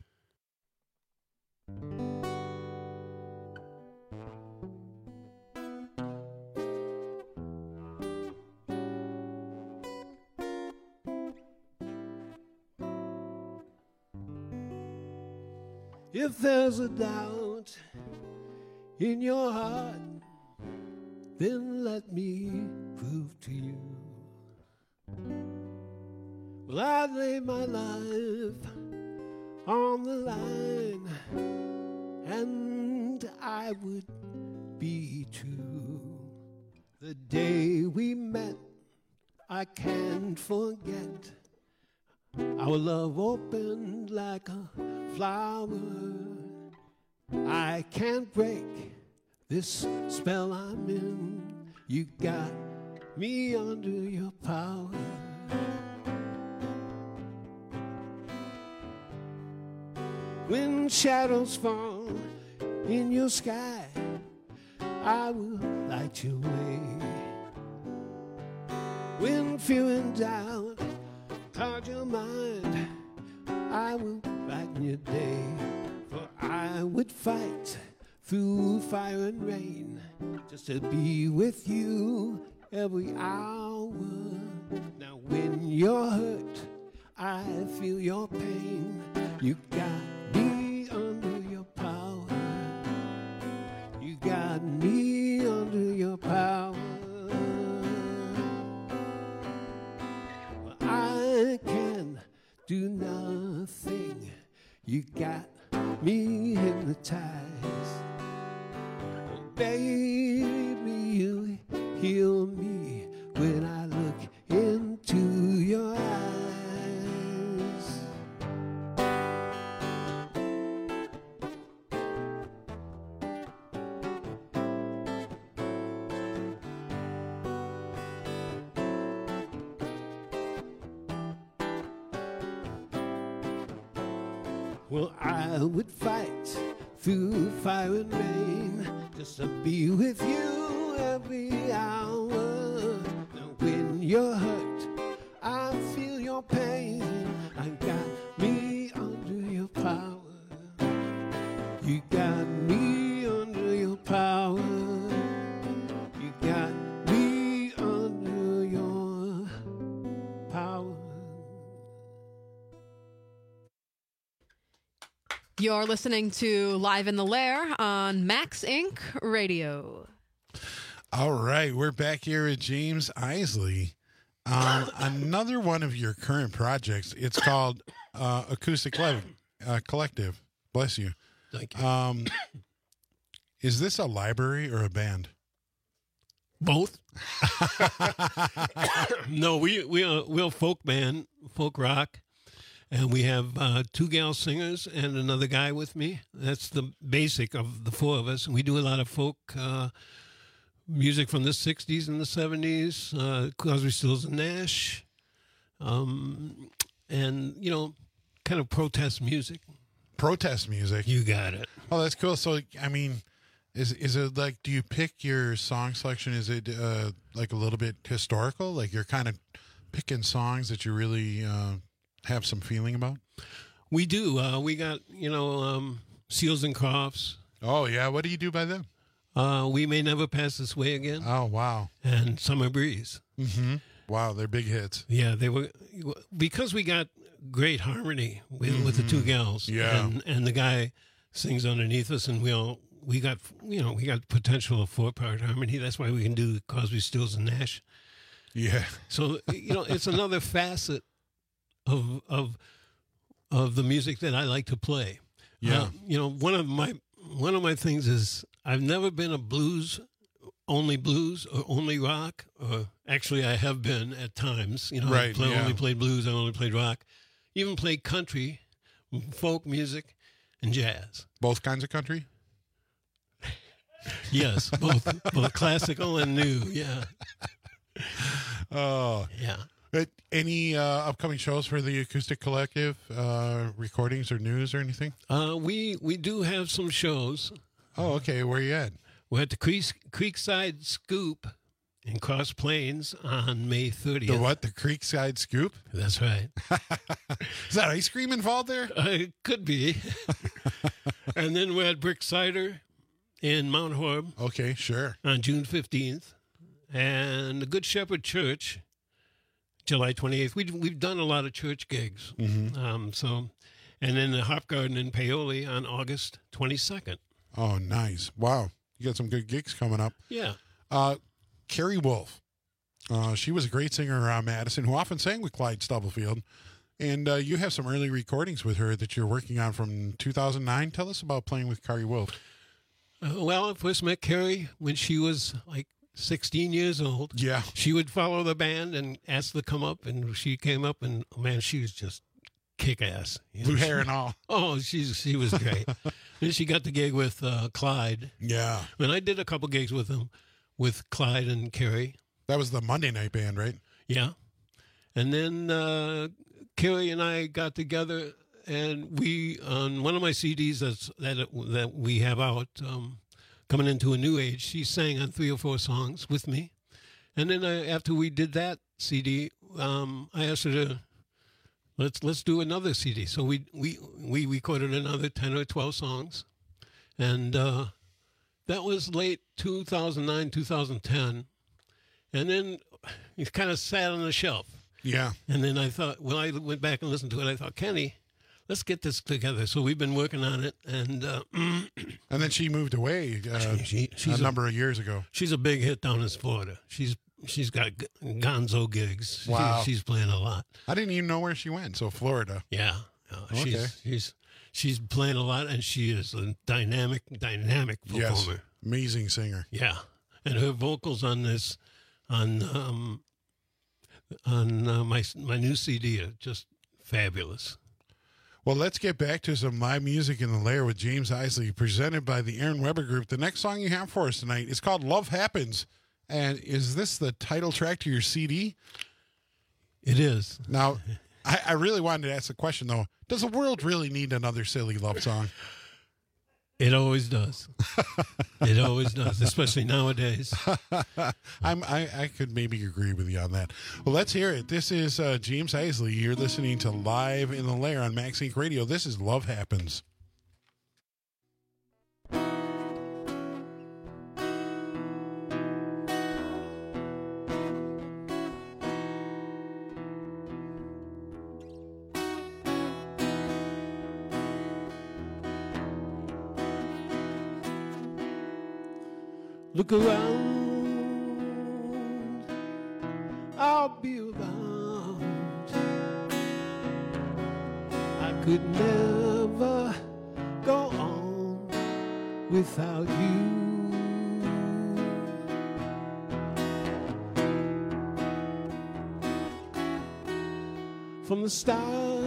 If there's a doubt in your heart, then let me prove to you. Well, I'd lay my life on the line, and I would be true. The day we met, I can't forget. Our love opened like a flower. I can't break this spell I'm in. You got me under your power. When shadows fall in your sky, I will light your way. When fear and doubt cloud your mind, I will brighten your day. For I would fight through fire and rain just to be with you every hour. Now when you're hurt, I feel your pain. You got me under your power. You got me under your power. I can do nothing. You got me hypnotized. Oh, baby, you heal me when I look into your eyes. Well, I would fight through fire and rain just to be with you every hour. Now when you're hurt, I feel your pain. I got me under your power. You got me under your power. You got me under your power. You're listening to Live in the Lair on Max Incorporated. Radio. All right, we're back here with James Isley on another one of your current projects. It's called uh, Acoustic Lev- uh, Collective. Bless you. Thank you. Um, is this a library or a band? Both. No, we we are we're a folk band, folk rock, and we have uh, two gal singers and another guy with me. That's the basic of the four of us. And we do a lot of folk uh, music from the sixties and the seventies, uh, Crosby, Stills and Nash, um, and you know, kind of protest music. Protest music. You got it. Oh, that's cool. So, I mean. Is is it like, do you pick your song selection? Is it uh, like a little bit historical? Like you're kind of picking songs that you really uh, have some feeling about? We do. Uh, we got, you know, um, Seals and Crofts. Oh, yeah. What do you do by them? Uh, we May Never Pass This Way Again. Oh, wow. And Summer Breeze. Mm-hmm. Wow, they're big hits. Yeah, they were, because we got great harmony with, mm-hmm. with the two gals. Yeah. And, and the guy sings underneath us, and we all... We got, you know, we got potential of four-part harmony. That's why we can do Crosby, Stills, and Nash. Yeah. So, you know, it's another facet of of of the music that I like to play. Yeah. Uh, you know, one of my one of my things is I've never been a blues only blues or only rock. Or actually, I have been at times. You know, right, I play, yeah. only played blues. I only played rock. Even played country, folk music, and jazz. Both kinds of country. Yes, both both classical and new. Yeah. Oh, yeah. But any uh, upcoming shows for the Acoustic Collective, uh, recordings or news or anything? Uh, we we do have some shows. Oh, okay. Where you at? We're at the Creek, Creekside Scoop in Cross Plains on May thirtieth. The what? The Creekside Scoop? That's right. Is that ice cream involved there? Uh, it could be. And then we're at Brick Cider in Mount Horeb. Okay, sure. On June fifteenth. And the Good Shepherd Church, July twenty-eighth. We've, we've done a lot of church gigs. Mm-hmm. Um, so, and then the Hop Garden in Paoli on August twenty-second. Oh, nice. Wow. You got some good gigs coming up. Yeah. Uh, Carrie Wolf. Uh, she was a great singer around Madison who often sang with Clyde Stubblefield. And uh, you have some early recordings with her that you're working on from two thousand nine. Tell us about playing with Carrie Wolf. Uh, well, I first met Carrie when she was like sixteen years old. Yeah. She would follow the band and ask to come up, and she came up, and oh, man, she was just kick-ass. You know, Blue she, hair and all. Oh, she's she was great. Then she got the gig with uh, Clyde. Yeah. And I did a couple gigs with him, with Clyde and Carrie. That was the Monday night band, right? Yeah. And then uh, Carrie and I got together, and we, on one of my C Ds that's, that that we have out, um, coming into a new age, she sang on three or four songs with me. And then I, after we did that C D, um, I asked her to, let's let's do another C D. So we we, we recorded another ten or twelve songs. And uh, that was late two thousand nine, two thousand ten. And then it kind of sat on the shelf. Yeah. And then I thought, well, I went back and listened to it. I thought, Kenny, let's get this together. So we've been working on it. And uh, and then she moved away uh, she, she's a number a, of years ago. She's a big hit down in Florida. She's She's got gonzo gigs. Wow. She, she's playing a lot. I didn't even know where she went. So Florida. Yeah. Uh, okay. She's, she's, she's playing a lot, and she is a dynamic, dynamic performer. Yes. Amazing singer. Yeah. And her vocals on this, on um, on uh, my my new C D are just fabulous. Well, let's get back to some live music in the Lair with James Isley, presented by the Aaron Weber Group. The next song you have for us tonight is called Love Happens. And is this the title track to your C D? It is. Now, I, I really wanted to ask the question, though. Does the world really need another silly love song? It always does. It always does, especially nowadays. I'm, I, I could maybe agree with you on that. Well, let's hear it. This is uh, James Isley. You're listening to Live in the Lair on Max Inc Radio. This is Love Happens. Look around, I'll be around. I could never go on without you. From the start,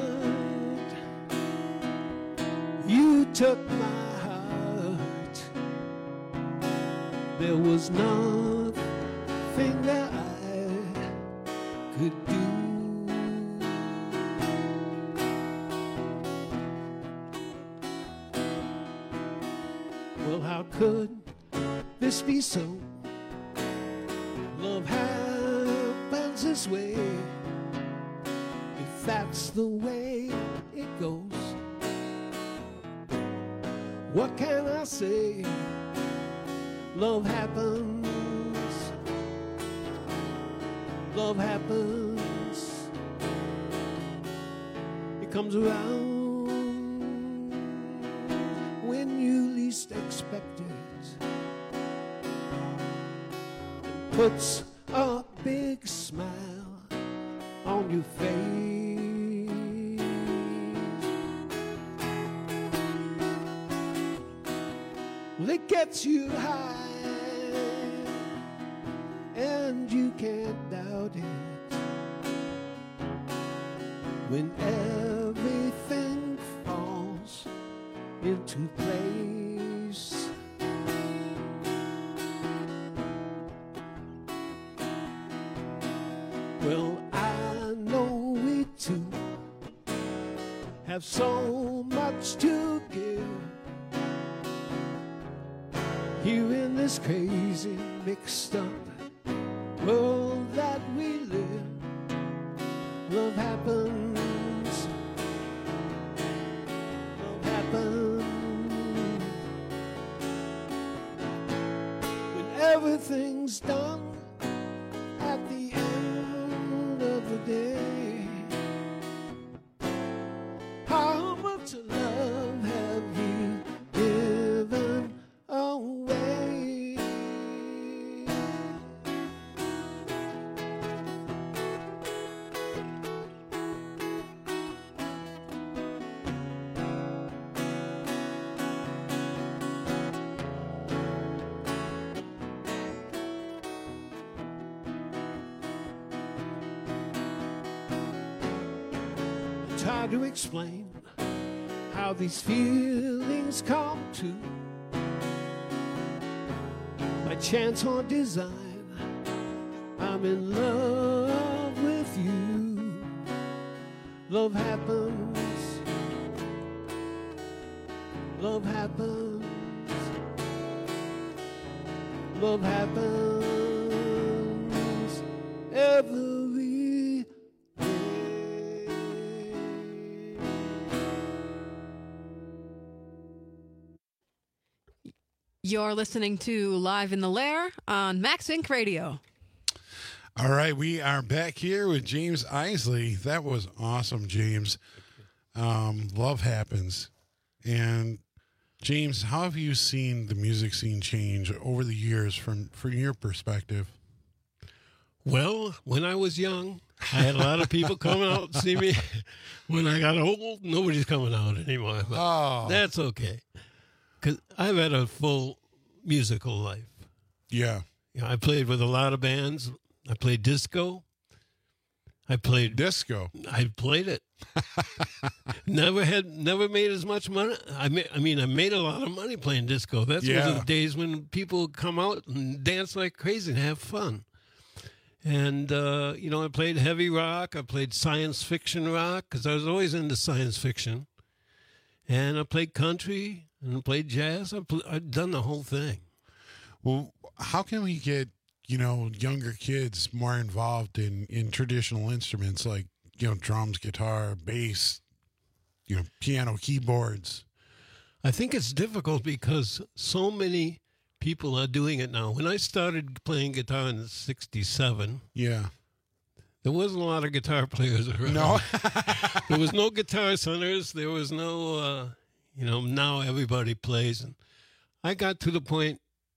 you took my heart. There was nothing that I could do. Well, how could this be so? Love happens this way. If that's the way it goes, what can I say? Love happens, love happens, it comes around when you least expect it, puts a big smile on your face. It gets you high, and you can't doubt it. When everything falls into place, well, I know we two have so much to give. Here in this crazy, mixed up world that we live, love happens, love happens, when everything's done at the end of the day. How much love have you given away? Try to explain how these feelings come to. By chance or design, I'm in love with you. Love happens, love happens, love happens every You're listening to Live in the Lair on Max Inc Radio. All right, we are back here with James Isley. That was awesome, James. Um, love happens. And James, how have you seen the music scene change over the years from, from your perspective? Well, when I was young, I had a lot of people coming out and see me. When I got old, nobody's coming out anymore. But oh. That's okay. Because I've had a full musical life. Yeah. You know, I played with a lot of bands. I played disco. I played disco. I played it. never had, never made as much money. I mean, I mean, I made a lot of money playing disco. That's yeah. one of the days when people come out and dance like crazy and have fun. And, uh, you know, I played heavy rock. I played science fiction rock because I was always into science fiction. And I played country and I played jazz. I pl- I've done the whole thing. Well, how can we get, you know, younger kids more involved in, in traditional instruments like, you know, drums, guitar, bass, you know, piano, keyboards? I think it's difficult because so many people are doing it now. When I started playing guitar in sixty-seven, yeah, there wasn't a lot of guitar players around. No. There was no guitar centers. There was no, uh, you know, now everybody plays. And I got to the point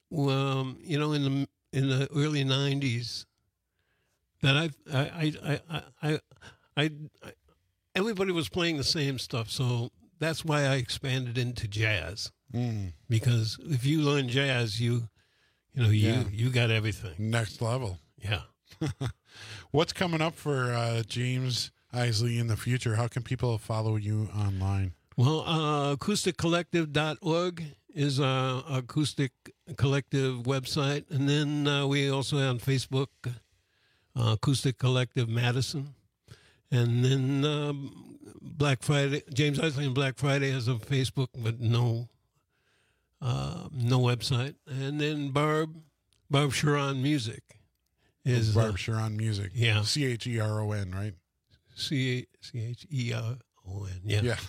um, you know, in the in the early nineties, that I've, I I I I I, I I everybody was playing the same stuff, so that's why I expanded into jazz. Mm. Because if you learn jazz, you you know you Yeah. you got everything. Next level. Yeah. What's coming up for uh, James Isley in the future? How can people follow you online? Well, uh, acoustic collective dot org is our acoustic collective website. And then uh, we also have on Facebook, uh, Acoustic Collective Madison. And then um, Black Friday, James Isley and Black Friday has a Facebook, but no uh, no website. And then Barb, Barb Sharon Music is Barb uh, Sharon Music. Yeah. C H E R O N, right? C H E R O N, yeah. Yeah.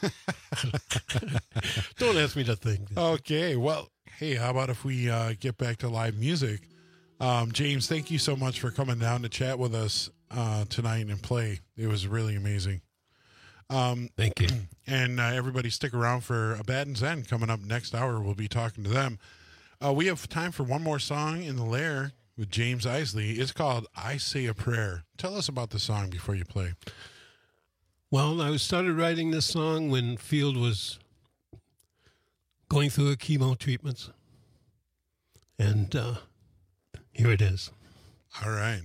Don't ask me to think. Okay. Well, hey, how about if we uh, get back to live music? Um, James, thank you so much for coming down to chat with us uh, tonight and play. It was really amazing. Um, thank you. And uh, everybody stick around for Abaddon's End coming up next hour. We'll be talking to them. Uh, we have time for one more song in the Lair with James Isley. It's called I Say a Prayer. Tell us about the song before you play. Well, I started writing this song when Field was going through her chemo treatments. And uh, here it is. All right.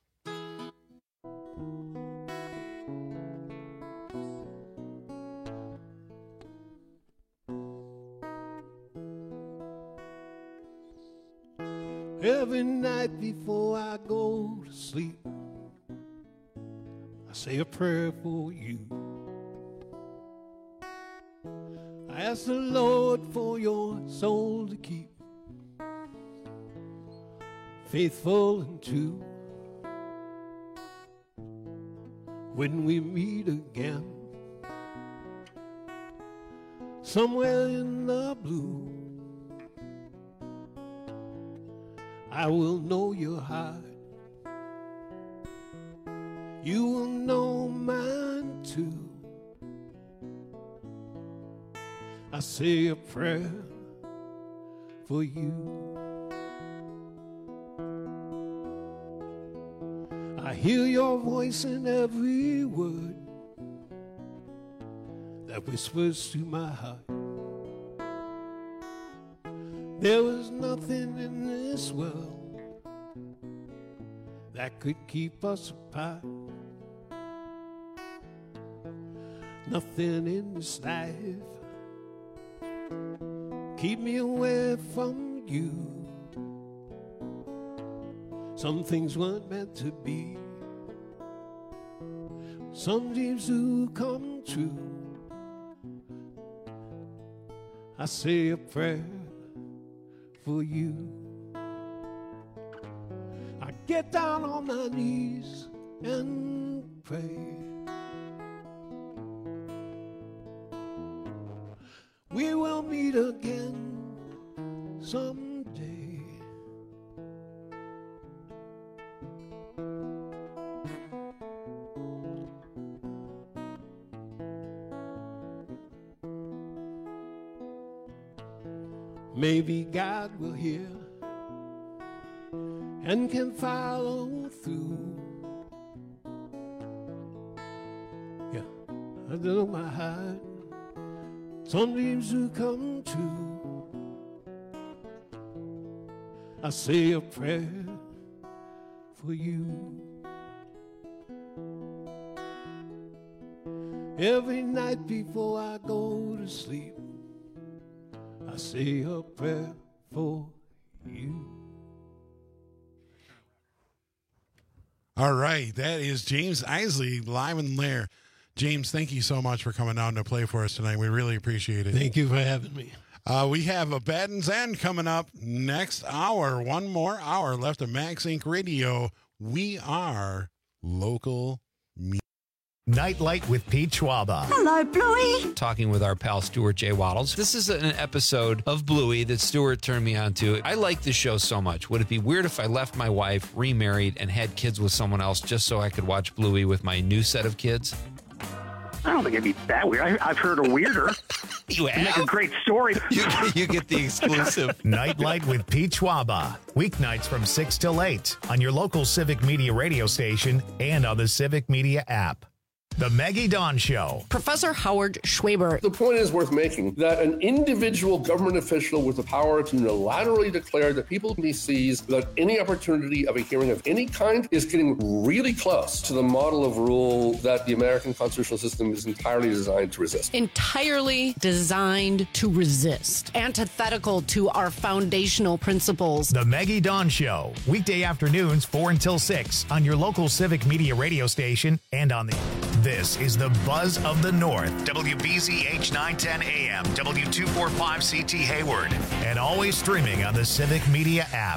Every night before I go to sleep, I say a prayer for you. I ask the Lord for your soul to keep faithful and true. When we meet again, somewhere in the blue, I will know your heart. You will know mine too. I say a prayer for you. I hear your voice in every word that whispers to my heart. There was nothing in this world that could keep us apart. Nothing in this life keep me away from you. Some things weren't meant to be. Some dreams do come true. I say a prayer for you. I get down on my knees and pray. We will meet again someday. Maybe God will hear and can follow through. Yeah, I know my heart. Some dreams do come true. I say a prayer for you. Every night before I go to sleep, I say a prayer for you. All right. That is James Isley live in Lair. James, thank you so much for coming down to play for us tonight. We really appreciate it. Thank you for having me. Uh, we have Abaddon's End coming up next hour. One more hour left of Max Inc Radio. We are local music. Nightlight with Pete Schwaba. Hello, Bluey. Talking with our pal Stuart J. Waddles. This is an episode of Bluey that Stuart turned me on to. I like this show so much. Would it be weird if I left my wife, remarried, and had kids with someone else just so I could watch Bluey with my new set of kids? I don't think it'd be that weird. I, I've heard a weirder. You It'd make a great story. You, you get the exclusive. Nightlight with Pete Schwaba. Weeknights from six till eight on your local Civic Media radio station and on the Civic Media app. The Maggie Dawn Show. Professor Howard Schwaber. The point is worth making that an individual government official with the power to unilaterally declare that people can be seized without any opportunity of a hearing of any kind is getting really close to the model of rule that the American constitutional system is entirely designed to resist. Entirely designed to resist. Antithetical to our foundational principles. The Maggie Dawn Show. Weekday afternoons, four until six on your local Civic Media radio station and on the... This is the Buzz of the North. W B Z H nine ten A M, W two forty-five C T Hayward, and always streaming on the Civic Media app.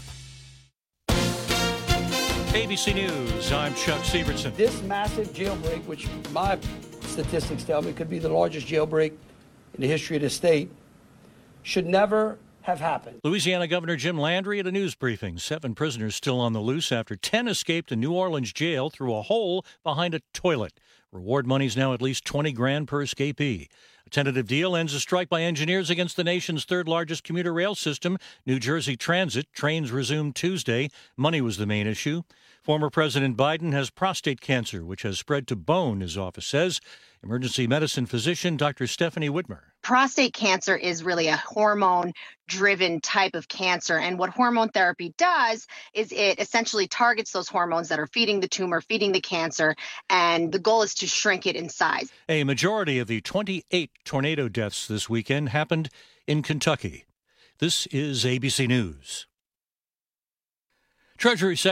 A B C News, I'm Chuck Sievertson. This massive jailbreak, which my statistics tell me could be the largest jailbreak in the history of the state, should never have happened. Louisiana Governor Jim Landry at a news briefing. Seven prisoners still on the loose after ten escaped a New Orleans jail through a hole behind a toilet. Reward money's now at least twenty grand per escapee. A tentative deal ends a strike by engineers against the nation's third largest commuter rail system, New Jersey Transit. Trains resumed Tuesday. Money was the main issue. Former President Biden has prostate cancer, which has spread to bone, his office says. Emergency medicine physician Doctor Stephanie Widmer. Prostate cancer is really a hormone-driven type of cancer. And what hormone therapy does is it essentially targets those hormones that are feeding the tumor, feeding the cancer, and the goal is to shrink it in size. A majority of the twenty-eight tornado deaths this weekend happened in Kentucky. This is A B C News. Treasury Secretary